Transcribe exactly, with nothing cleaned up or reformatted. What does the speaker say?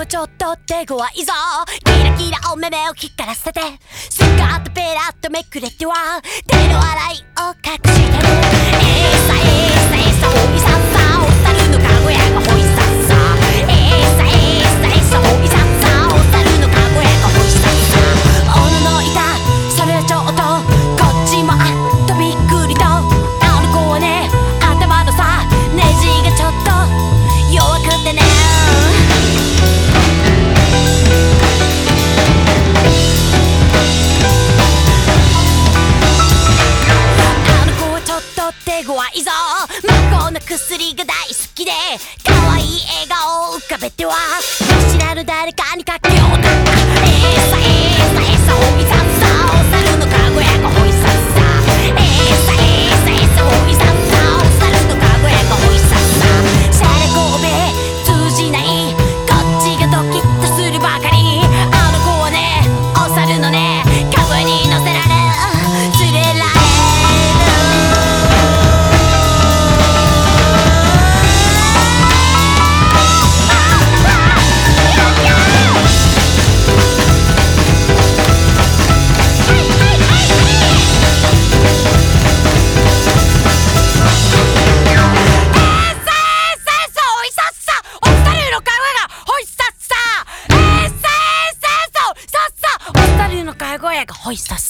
ちょっと手強いぞ。キラキラお目目を光らせて、スカートペラッとめくれては手の洗いを隠してる。えーさえーさえーさほいさっさ、お猿のかごやがほいさっさ。えーさえーさえーさほいさっさ、お猿のかごやがほいさっさ。おののいた、それはちょっとこっちもあっとびっくりと。あの子はね、頭のさネジがちょっと弱くてね。手強いぞ。魔法の薬が大好きで、可愛い笑顔を浮かべては見知らぬ誰かにかけようと。えーさえーさえーさほいさっさ、お猿のかごやがほいさっさ。えーさえーさえーさほいさっさ、お猿のかごやがほいさっさ。シャレ神戸通じない、こっちがドキッとするばかり。あの子はね、お猿のねかごに乗せられ連れられほいさっさ。